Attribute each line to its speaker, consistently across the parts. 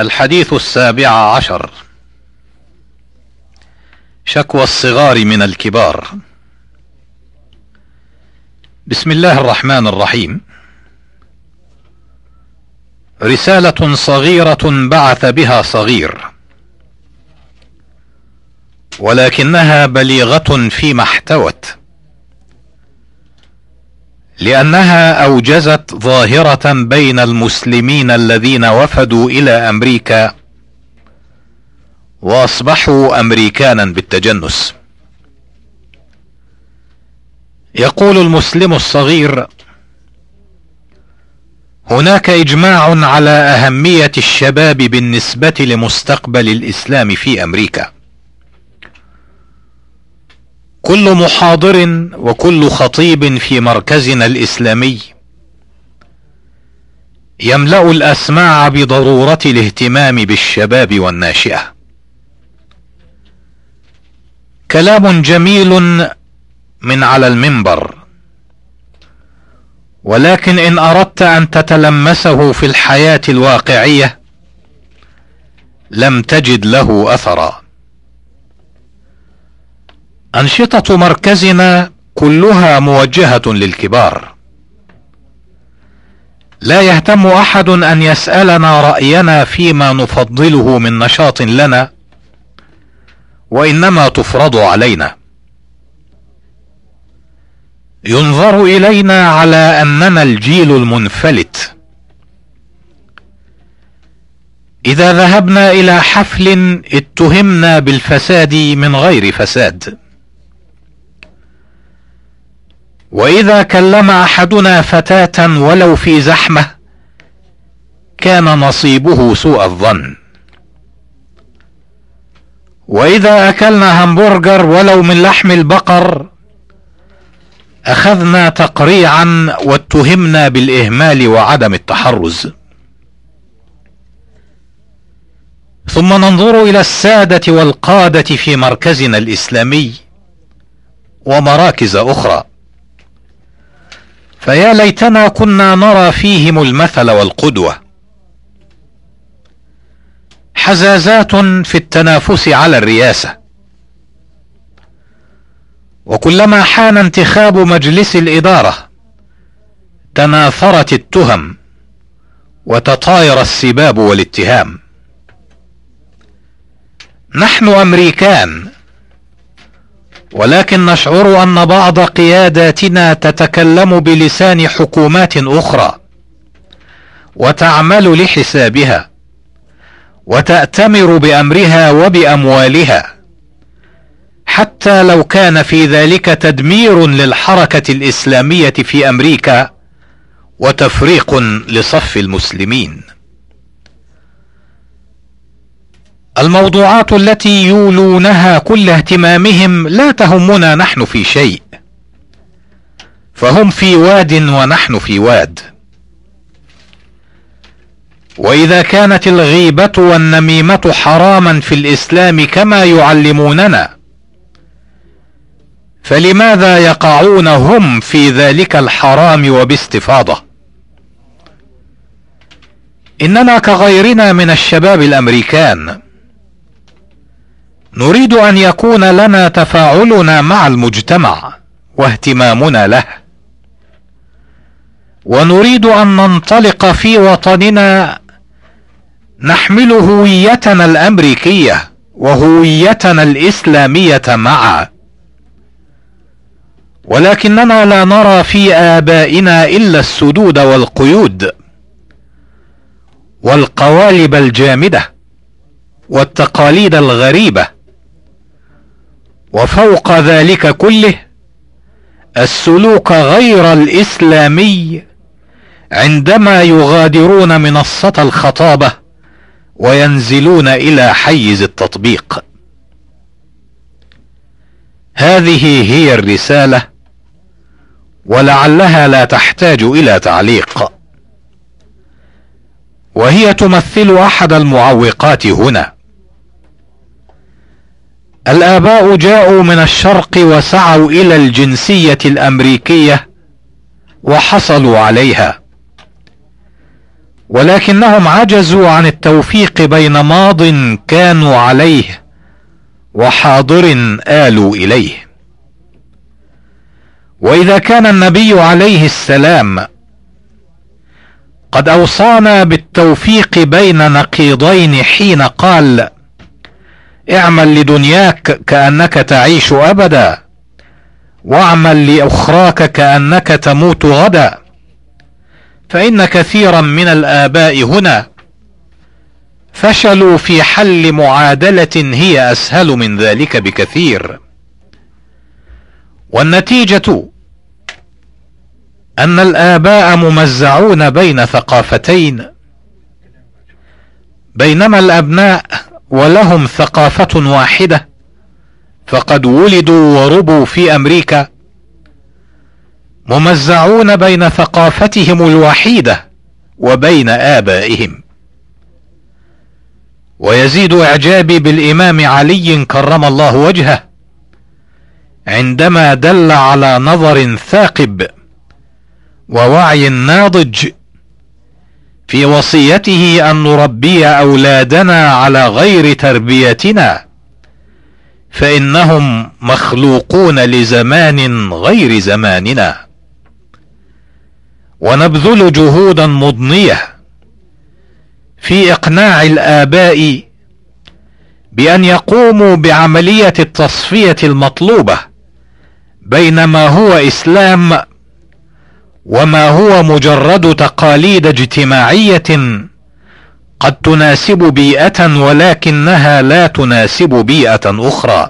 Speaker 1: الحديث 17. شكوى الصغار من الكبار. بسم الله الرحمن الرحيم. رسالة صغيرة بعث بها صغير، ولكنها بليغة فيما احتوت، لأنها أوجزت ظاهرة بين المسلمين الذين وفدوا إلى أمريكا وأصبحوا أمريكانا بالتجنس. يقول المسلم الصغير: هناك إجماع على أهمية الشباب بالنسبة لمستقبل الإسلام في أمريكا. كل محاضر وكل خطيب في مركزنا الإسلامي يملأ الأسماع بضرورة الاهتمام بالشباب والناشئة. كلام جميل من على المنبر، ولكن إن أردت أن تتلمسه في الحياة الواقعية لم تجد له أثرا. أنشطة مركزنا كلها موجهة للكبار. لا يهتم أحد أن يسألنا رأينا فيما نفضله من نشاط لنا، وإنما تفرض علينا. ينظر إلينا على أننا الجيل المنفلت. إذا ذهبنا إلى حفل اتهمنا بالفساد من غير فساد، وإذا كلم أحدنا فتاة ولو في زحمة كان نصيبه سوء الظن، وإذا أكلنا همبرجر ولو من لحم البقر أخذنا تقريعا واتهمنا بالإهمال وعدم التحرز. ثم ننظر إلى السادة والقادة في مركزنا الإسلامي ومراكز أخرى، فيا ليتنا كنا نرى فيهم المثل والقدوة. حزازات في التنافس على الرئاسة، وكلما حان انتخاب مجلس الإدارة تناثرت التهم وتطاير السباب والاتهام. نحن أمريكان، ولكن نشعر أن بعض قياداتنا تتكلم بلسان حكومات أخرى وتعمل لحسابها وتأتمر بأمرها وبأموالها، حتى لو كان في ذلك تدمير للحركة الإسلامية في أمريكا وتفريق لصف المسلمين. الموضوعات التي يولونها كل اهتمامهم لا تهمنا نحن في شيء، فهم في واد ونحن في واد. وإذا كانت الغيبة والنميمة حراما في الإسلام كما يعلموننا، فلماذا يقعون هم في ذلك الحرام وباستفاضة؟ إننا كغيرنا من الشباب الأمريكان نريد أن يكون لنا تفاعلنا مع المجتمع واهتمامنا له، ونريد أن ننطلق في وطننا نحمل هويتنا الأمريكية وهويتنا الإسلامية معا، ولكننا لا نرى في آبائنا إلا السدود والقيود والقوالب الجامدة والتقاليد الغريبة، وفوق ذلك كله السلوك غير الإسلامي عندما يغادرون منصة الخطابة وينزلون إلى حيز التطبيق. هذه هي الرسالة، ولعلها لا تحتاج إلى تعليق، وهي تمثل أحد المعوقات هنا. الآباء جاءوا من الشرق وسعوا إلى الجنسية الأمريكية وحصلوا عليها، ولكنهم عجزوا عن التوفيق بين ماض كانوا عليه وحاضر آلوا إليه. وإذا كان النبي عليه السلام قد أوصانا بالتوفيق بين نقيضين حين قال: اعمل لدنياك كأنك تعيش أبدا، واعمل لأخراك كأنك تموت غدا، فإن كثيرا من الآباء هنا فشلوا في حل معادلة هي أسهل من ذلك بكثير. والنتيجة أن الآباء ممزعون بين ثقافتين، بينما الأبناء ولهم ثقافة واحدة فقد ولدوا وربوا في أمريكا ممزعون بين ثقافتهم الوحيدة وبين آبائهم. ويزيد إعجابي بالإمام علي كرم الله وجهه عندما دل على نظر ثاقب ووعي ناضج في وصيته أن نربي أولادنا على غير تربيتنا، فإنهم مخلوقون لزمان غير زماننا. ونبذل جهودا مضنية في إقناع الآباء بأن يقوموا بعملية التصفية المطلوبة بين ما هو إسلام وما هو مجرد تقاليد اجتماعية قد تناسب بيئة ولكنها لا تناسب بيئة أخرى.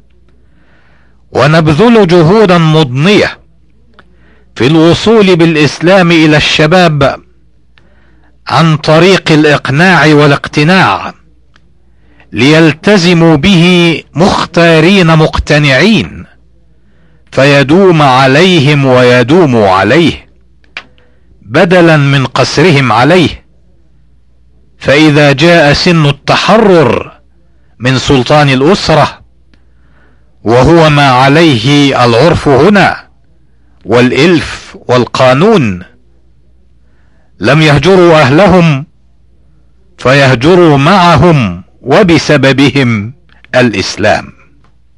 Speaker 1: ونبذل جهودا مضنية في الوصول بالإسلام إلى الشباب عن طريق الإقناع والاقتناع ليلتزموا به مختارين مقتنعين، فيدوم عليهم ويدوموا عليه بدلا من قسرهم عليه. فإذا جاء سن التحرر من سلطان الأسرة، وهو ما عليه العرف هنا والإلف والقانون، لم يهجروا أهلهم فيهجروا معهم وبسببهم الإسلام.